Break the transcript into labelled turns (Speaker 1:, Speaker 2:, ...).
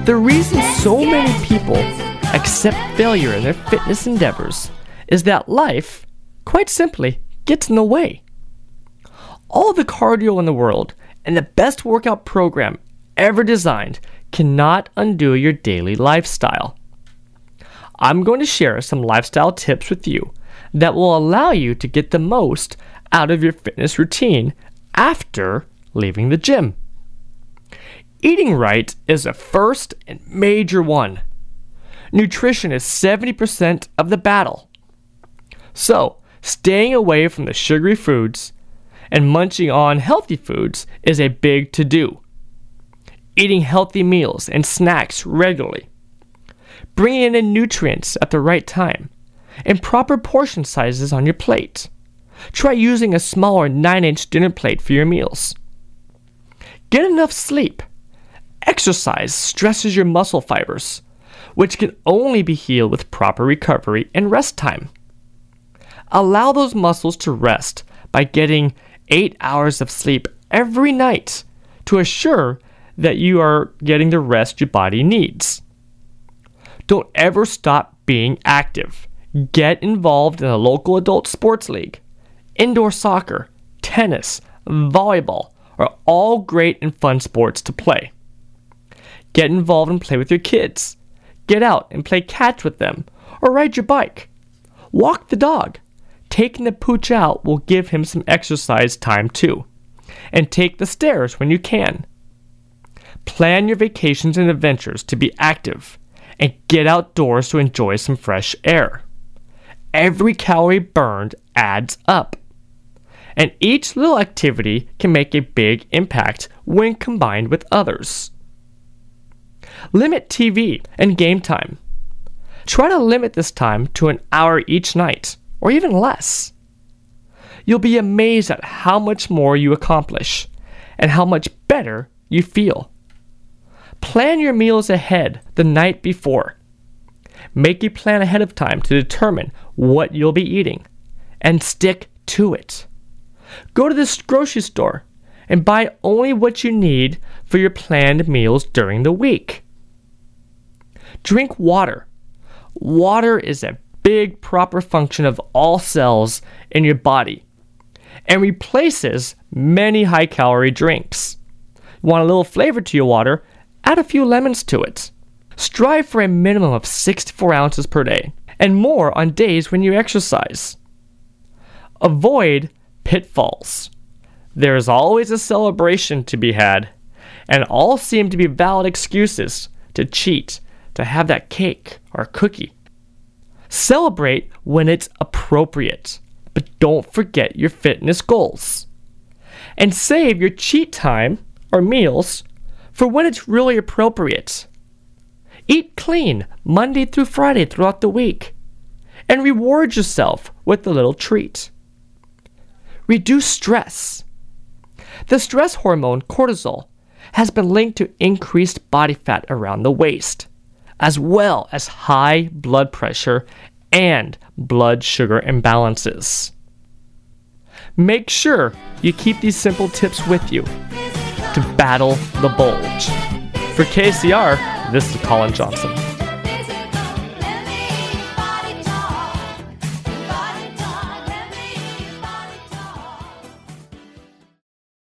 Speaker 1: The reason so many people accept failure in their fitness endeavors is that life, quite simply, gets in the way. All the cardio in the world and the best workout program ever designed cannot undo your daily lifestyle. I'm going to share some lifestyle tips with you that will allow you to get the most out of your fitness routine after leaving the gym. Eating right is the first and major one. Nutrition is 70% of the battle. So, staying away from the sugary foods and munching on healthy foods is a big to-do. Eating healthy meals and snacks regularly. Bringing in nutrients at the right time and proper portion sizes on your plate. Try using a smaller 9-inch dinner plate for your meals. Get enough sleep. Exercise stresses your muscle fibers, which can only be healed with proper recovery and rest time. Allow those muscles to rest by getting 8 hours of sleep every night to assure that you are getting the rest your body needs. Don't ever stop being active. Get involved in a local adult sports league. Indoor soccer, tennis, volleyball are all great and fun sports to play. Get involved and play with your kids. Get out and play catch with them or ride your bike. Walk the dog. Taking the pooch out will give him some exercise time too. And take the stairs when you can. Plan your vacations and adventures to be active and get outdoors to enjoy some fresh air. Every calorie burned adds up. And each little activity can make a big impact when combined with others. Limit TV and game time. Try to limit this time to an hour each night, or even less. You'll be amazed at how much more you accomplish and how much better you feel. Plan your meals ahead the night before. Make a plan ahead of time to determine what you'll be eating and stick to it. Go to the grocery store and buy only what you need for your planned meals during the week. Drink water. Water is a big proper function of all cells in your body and replaces many high-calorie drinks. Want a little flavor to your water? Add a few lemons to it. Strive for a minimum of 6 to 4 ounces per day and more on days when you exercise. Avoid pitfalls. There is always a celebration to be had, and all seem to be valid excuses to cheat, to have that cake or cookie. Celebrate when it's appropriate, but don't forget your fitness goals. And save your cheat time or meals for when it's really appropriate. Eat clean Monday through Friday throughout the week, and reward yourself with a little treat. Reduce stress. The stress hormone cortisol has been linked to increased body fat around the waist, as well as high blood pressure and blood sugar imbalances. Make sure you keep these simple tips with you to battle the bulge. For KCR, this is Colin Johnson.